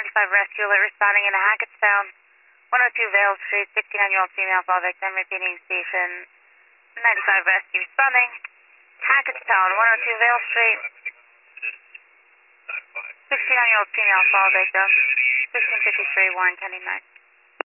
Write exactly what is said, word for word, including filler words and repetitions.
ninety-five rescue alert responding in Hackettstown, one oh two Vale Street, sixty-nine-year-old female fall victim, repeating station ninety-five rescue responding. Hackettstown, one oh two Vale Street, sixty-nine-year-old female fall victim, sixteen fifty-three Warren County nine.